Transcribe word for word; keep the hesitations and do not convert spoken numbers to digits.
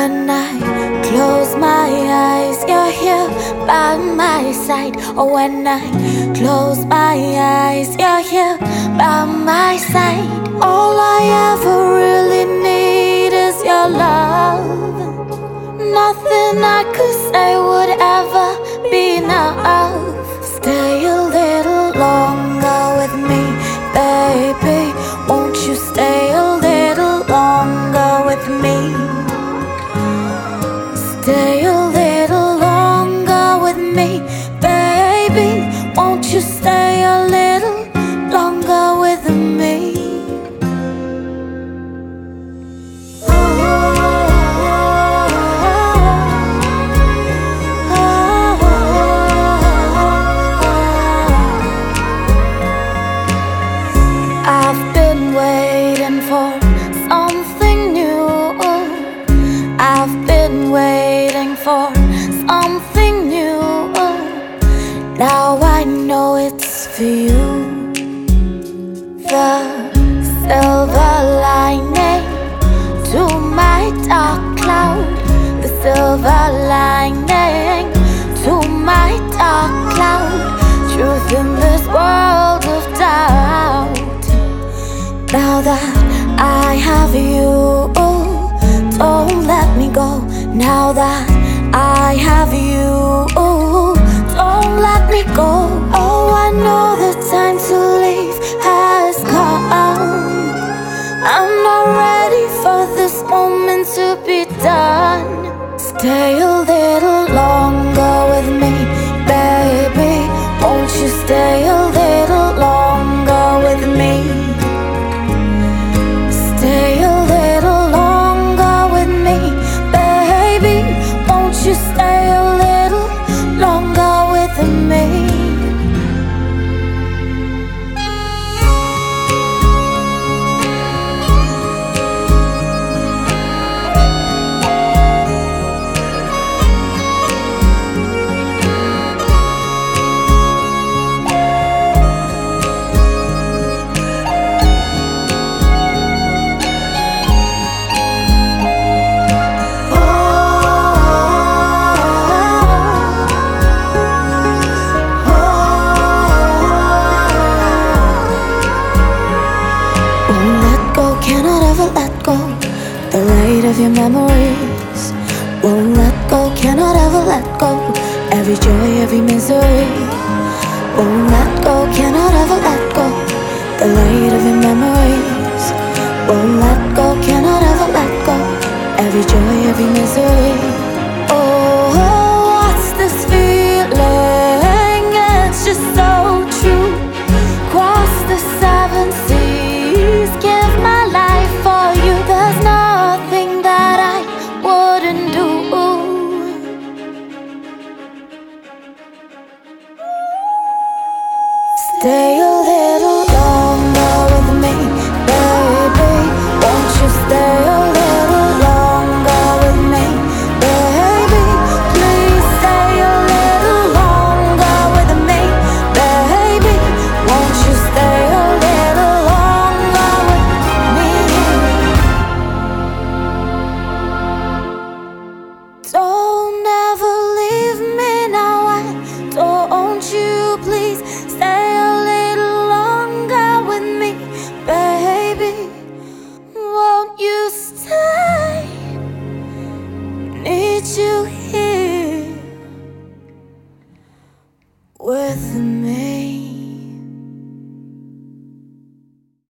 when I close my eyes, you're here by my side. Oh, when I close my eyes, you're here by my side. All I ever really need is your love. Nothing I could say would ever be enough. Stay a little longer with me, baby. Won't you stay a little longer with me? Stay a little longer with me, baby. Won't you stay a little longer with me? I've been waiting for something new. I've been waiting for something new. Now I know it's for you. The silver lining to my dark cloud. The silver lining to my dark cloud. Truth in this world of doubt. Now that I have you, don't let me go. Now that I have you, don't let me go. Oh, I know the time to leave has come. I'm not ready for this moment to be done. Stay a little longer with me, baby. Won't you stay a little longer with me? Stay a little longer with me, baby. Won't you stay a little longer with me? Cannot ever let go. The light of your memories won't let go. Cannot ever let go. Every joy, every misery won't let go. Cannot ever let go. The light of your memories won't let go. Cannot ever let go. Every joy, every misery. Oh, what's this feeling? It's just so true. Cross the seven seas, give my life for you. There's nothing that I wouldn't do. Stay alive.